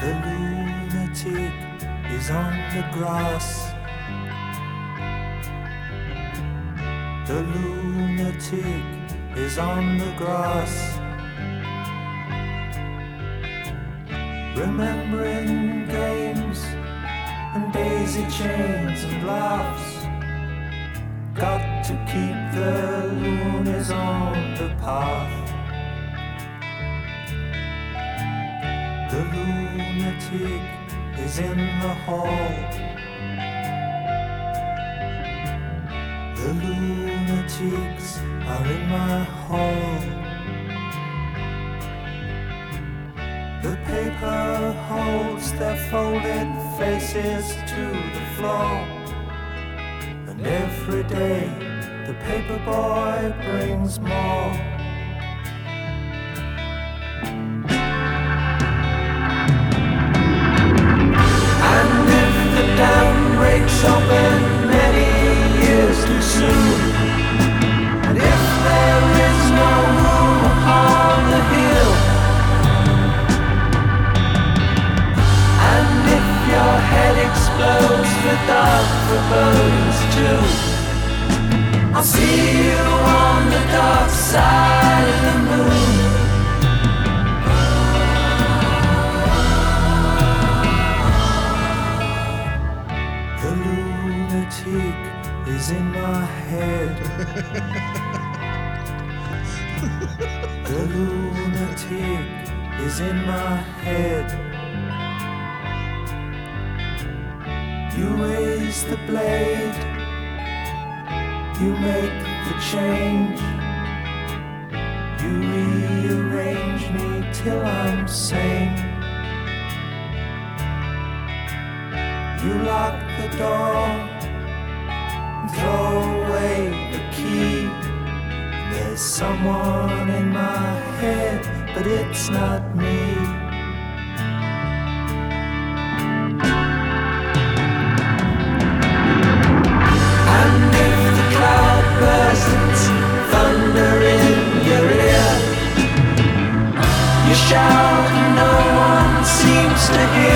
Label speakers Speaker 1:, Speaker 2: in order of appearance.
Speaker 1: The lunatic is on the grass. The lunatic is on the grass. Remembering games and daisy chains and laughs. Got to keep the loonies on the path. The lunatic is in the hall. The lunatics are in my hall. The paper holds their folded faces to the floor. And every day the paper boy brings more. And if the dam breaks open many years too soon, and if there is no room upon the hill, and if your head explodes with dark forebodings too, I'll see you on the dark side of the moon. The lunatic is in my head. The lunatic is in my head. You raise the blade, you make the change. You rearrange me till I'm sane. You lock the door and throw away the key. There's someone in my head, but it's not me. And if the cloud bursts, thunder in your ear, you shout and no one seems to hear.